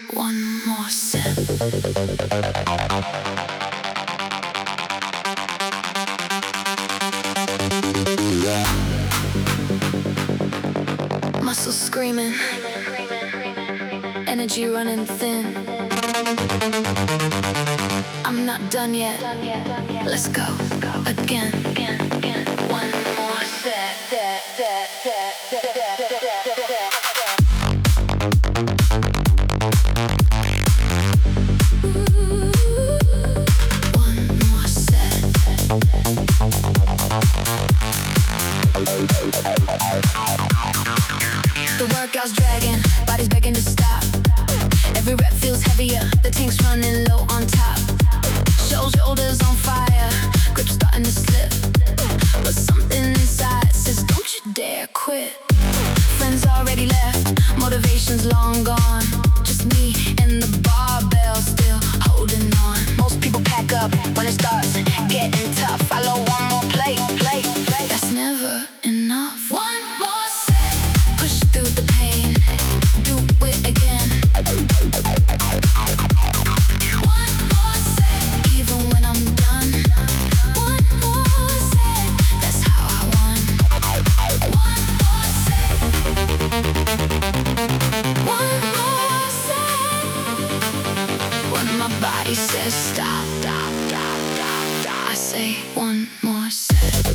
One more set. Muscles screaming, energy running thin. I'm not done yet. Let's go again. One more set. The workout's dragging, body's begging to stop. Every rep feels heavier, the tank's running low on top. Shoulders on fire, grip starting to slip. But something inside says don't you dare quit. Friends already left, motivation's long gone. Just me and the barbell still holding on. Most people pack up when it starts getting tough. Follow one more plate. That's never enough. One more set, push through the pain, do it again. One more set, even when I'm done. One more set, that's how I won. One more set, one more set. When my body says stop, I say one more set.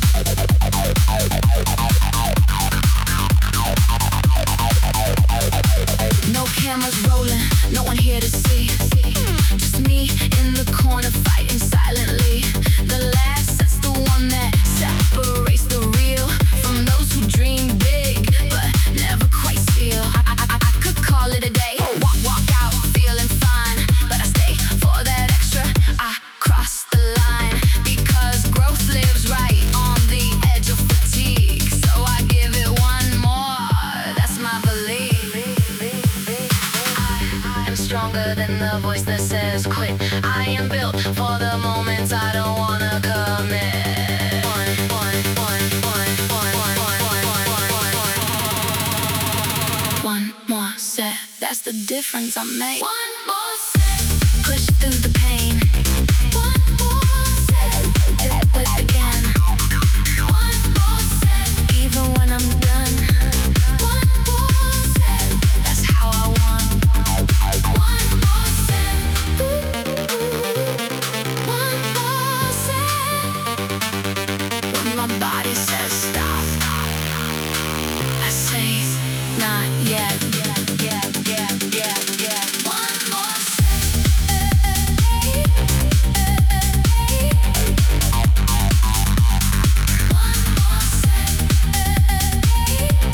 No cameras rolling, no one here to see. Just me in the corner fighting silently. The last set's the one that separates the real from those who dream big but never quite feel. I could call it a day, walk out feeling fine, but I stay for that extra. I cross the line because growth lives right on the edge of fatigue. So I give it one more, that's my belief. I am stronger than the voice that says quit. I am built for the moments I don't wanna commit. One more set, that's the difference I make. One more set, push through the pain. One more set, do it again. One more set, even when I'm done. One more set, that's how I want. One more set, one more set. When my body says stop, I say not yet. One more set. One more set.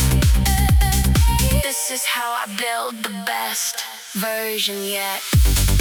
This is how I build the best version yet.